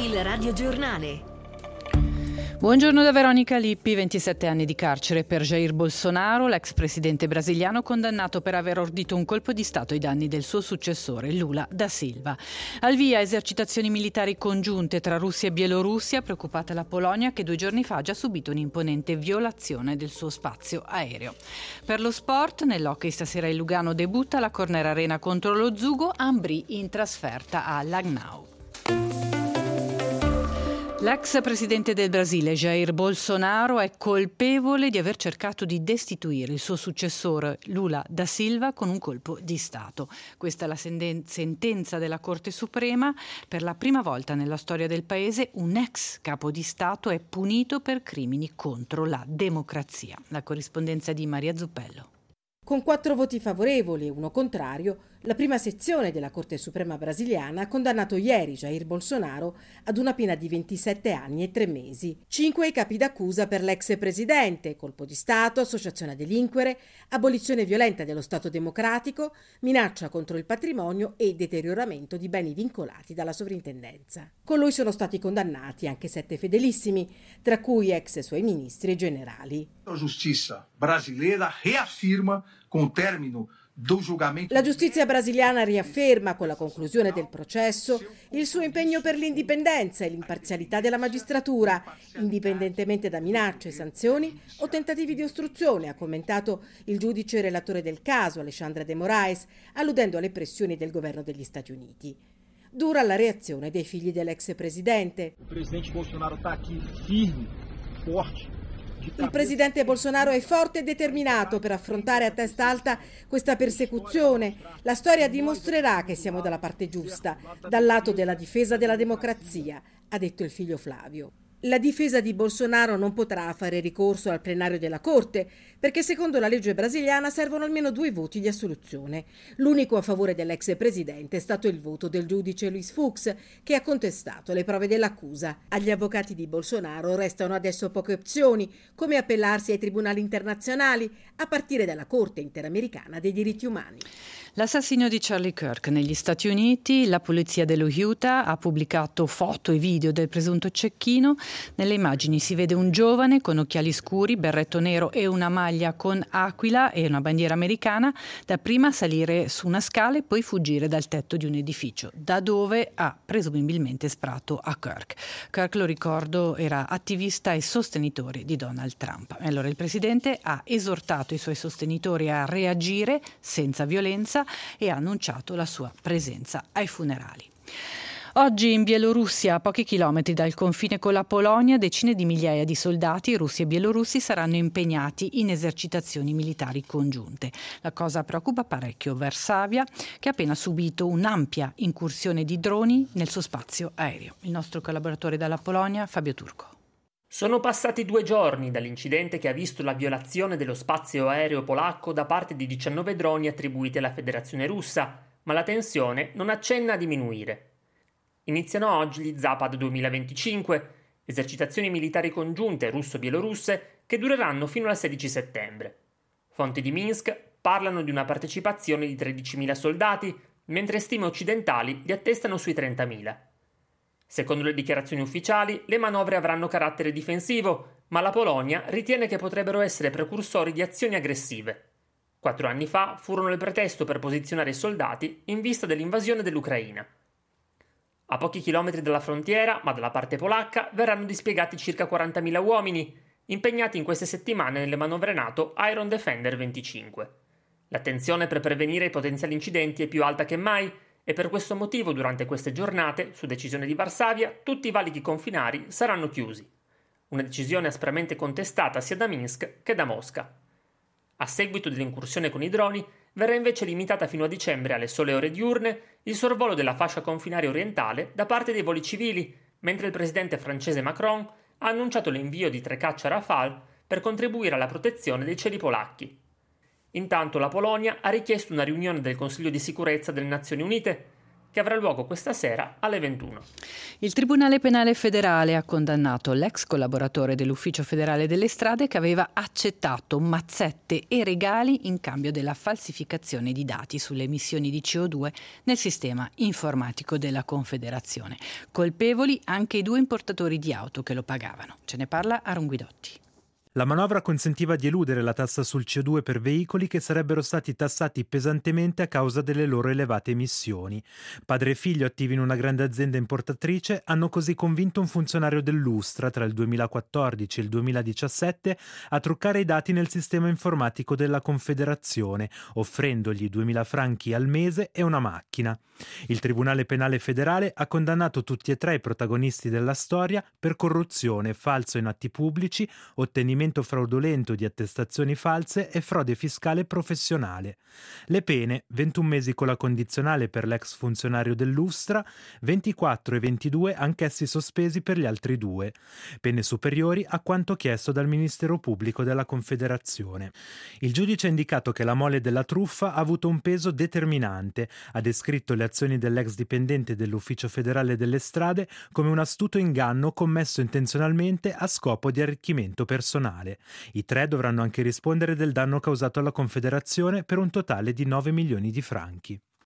Il radiogiornale. Buongiorno da Veronica Lippi. 27 anni di carcere per Jair Bolsonaro, l'ex presidente brasiliano condannato per aver ordito un colpo di Stato ai danni del suo successore Lula da Silva. Al via esercitazioni militari congiunte tra Russia e Bielorussia, preoccupata la Polonia che 2 giorni fa ha già subito un'imponente violazione del suo spazio aereo. Per lo sport, nell'hockey stasera il Lugano debutta alla Corner Arena contro lo Zugo, Ambri in trasferta a Langnau. L'ex presidente del Brasile, Jair Bolsonaro, è colpevole di aver cercato di destituire il suo successore Lula da Silva con un colpo di Stato. Questa è la sentenza della Corte Suprema. Per la prima volta nella storia del paese un ex capo di Stato è punito per crimini contro la democrazia. La corrispondenza di Maria Zuppello. Con 4 voti favorevoli e 1 contrario, la prima sezione della Corte Suprema brasiliana ha condannato ieri Jair Bolsonaro ad una pena di 27 anni e 3 mesi. 5 i capi d'accusa per l'ex presidente: colpo di Stato, associazione a delinquere, abolizione violenta dello Stato democratico, minaccia contro il patrimonio e deterioramento di beni vincolati dalla sovrintendenza. Con lui sono stati condannati anche 7 fedelissimi, tra cui ex suoi ministri e generali. La giustizia brasiliana riafferma con il termine do julgamento. La giustizia brasiliana riafferma con la conclusione del processo il suo impegno per l'indipendenza e l'imparzialità della magistratura, indipendentemente da minacce, sanzioni o tentativi di ostruzione, ha commentato il giudice relatore del caso, Alexandre de Moraes, alludendo alle pressioni del governo degli Stati Uniti. Dura la reazione dei figli dell'ex presidente. Il presidente Bolsonaro sta qui firme, forte. Il presidente Bolsonaro è forte e determinato per affrontare a testa alta questa persecuzione. La storia dimostrerà che siamo dalla parte giusta, dal lato della difesa della democrazia, ha detto il figlio Flavio. La difesa di Bolsonaro non potrà fare ricorso al plenario della Corte, perché secondo la legge brasiliana servono almeno 2 voti di assoluzione. L'unico a favore dell'ex presidente è stato il voto del giudice Luis Fux, che ha contestato le prove dell'accusa. Agli avvocati di Bolsonaro restano adesso poche opzioni, come appellarsi ai tribunali internazionali, a partire dalla Corte Interamericana dei diritti umani. L'assassinio di Charlie Kirk negli Stati Uniti, la polizia dello Utah ha pubblicato foto e video del presunto cecchino. Nelle immagini si vede un giovane con occhiali scuri, berretto nero e una maglia con aquila e una bandiera americana, dapprima salire su una scala e poi fuggire dal tetto di un edificio, da dove ha presumibilmente sparato a Kirk. Kirk, lo ricordo, era attivista e sostenitore di Donald Trump. E allora il presidente ha esortato i suoi sostenitori a reagire senza violenza e ha annunciato la sua presenza ai funerali. Oggi in Bielorussia, a pochi chilometri dal confine con la Polonia, decine di migliaia di soldati russi e bielorussi saranno impegnati in esercitazioni militari congiunte. La cosa preoccupa parecchio Varsavia, che ha appena subito un'ampia incursione di droni nel suo spazio aereo. Il nostro collaboratore dalla Polonia, Fabio Turco. Sono passati 2 giorni dall'incidente che ha visto la violazione dello spazio aereo polacco da parte di 19 droni attribuiti alla Federazione Russa, ma la tensione non accenna a diminuire. Iniziano oggi gli Zapad 2025, esercitazioni militari congiunte russo-bielorusse che dureranno fino al 16 settembre. Fonti di Minsk parlano di una partecipazione di 13.000 soldati, mentre stime occidentali li attestano sui 30.000. Secondo le dichiarazioni ufficiali, le manovre avranno carattere difensivo, ma la Polonia ritiene che potrebbero essere precursori di azioni aggressive. 4 anni fa furono il pretesto per posizionare i soldati in vista dell'invasione dell'Ucraina. A pochi chilometri dalla frontiera, ma dalla parte polacca, verranno dispiegati circa 40.000 uomini, impegnati in queste settimane nelle manovre NATO Iron Defender 25. L'attenzione per prevenire i potenziali incidenti è più alta che mai, e per questo motivo durante queste giornate, su decisione di Varsavia, tutti i valichi confinari saranno chiusi. Una decisione aspramente contestata sia da Minsk che da Mosca. A seguito dell'incursione con i droni, verrà invece limitata fino a dicembre alle sole ore diurne il sorvolo della fascia confinaria orientale da parte dei voli civili, mentre il presidente francese Macron ha annunciato l'invio di 3 caccia Rafale per contribuire alla protezione dei cieli polacchi. Intanto la Polonia ha richiesto una riunione del Consiglio di sicurezza delle Nazioni Unite, che avrà luogo questa sera alle 21. Il Tribunale Penale Federale ha condannato l'ex collaboratore dell'Ufficio Federale delle Strade che aveva accettato mazzette e regali in cambio della falsificazione di dati sulle emissioni di CO2 nel sistema informatico della Confederazione. Colpevoli anche i 2 importatori di auto che lo pagavano. Ce ne parla Aron Guidotti. La manovra consentiva di eludere la tassa sul CO2 per veicoli che sarebbero stati tassati pesantemente a causa delle loro elevate emissioni. Padre e figlio, attivi in una grande azienda importatrice, hanno così convinto un funzionario dell'Ustra tra il 2014 e il 2017 a truccare i dati nel sistema informatico della Confederazione, offrendogli 2.000 franchi al mese e una macchina. Il Tribunale Penale Federale ha condannato tutti e 3 i protagonisti della storia per corruzione, falso in atti pubblici, ottenimento fraudolento di attestazioni false e frode fiscale professionale. Le pene: 21 mesi con la condizionale per l'ex funzionario dell'Ustra, 24 e 22 anch'essi sospesi per gli altri 2. Pene superiori a quanto chiesto dal Ministero Pubblico della Confederazione. Il giudice ha indicato che la mole della truffa ha avuto un peso determinante, ha descritto le azioni dell'ex dipendente dell'Ufficio Federale delle Strade come un astuto inganno commesso intenzionalmente a scopo di arricchimento personale. I 3 dovranno anche rispondere del danno causato alla Confederazione per un totale di 9 milioni di franchi.